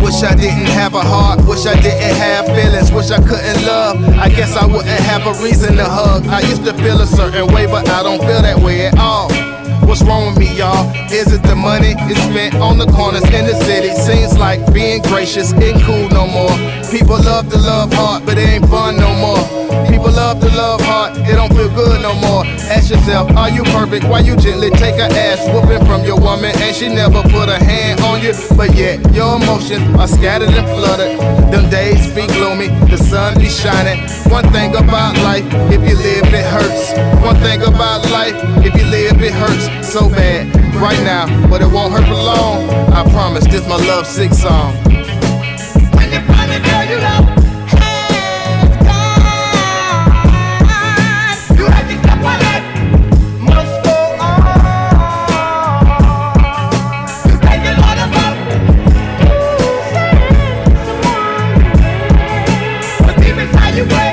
Wish I didn't have a heart, wish I didn't have feelings, wish I couldn't love. I guess I wouldn't have a reason to hug. I used to feel a certain way, but I don't feel that way at all. What's wrong with me, y'all? Is it the money it's spent on the corners in the city? Seems like being gracious ain't cool no more. People love to love hard, but it ain't fun no more. People love to love hard, it don't feel good no more. Ask yourself, are you perfect? Why you gently take a ass whooping from your woman and she never put a hand on you? But yet, your emotions are scattered and flooded. Them days be gloomy, the sun be shining. One thing about life, if you live it hurts. One thing about life, if you live it hurts so bad right now, but it won't hurt for long. I promise this my love sick song. When you find a girl you love, hands gone. You have to stop my life, must go on. You thank the Lord above. But deep inside you wait.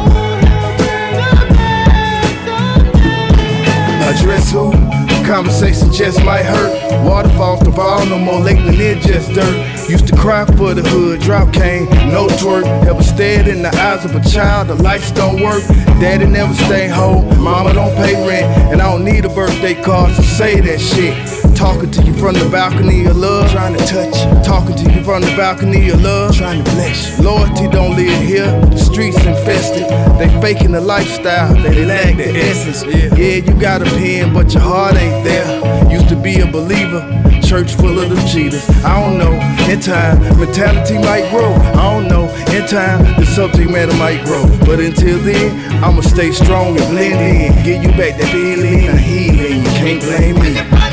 Address who? Conversation just might hurt. Waterfalls don't fall no more late than it just dirt. Used to cry for the hood, drop cane, no twerk. Ever stared in the eyes of a child, the lights don't work. Daddy never stay home, mama don't pay rent. And I don't need a birthday card to say that shit. Talking to you from the balcony of love, trying to touch you. Talking to you from the balcony of love, trying to bless you. Loyalty don't live here, the streets infested. They faking the lifestyle, they lack the essence. Yeah, you got a pen, but your heart ain't there. Used to be a believer, church full of them cheaters. I don't know, in time, mentality might grow. I don't know, in time, the subject matter might grow. But until then, I'ma stay strong and blend in. Give you back that feeling, a healing, you can't blame me.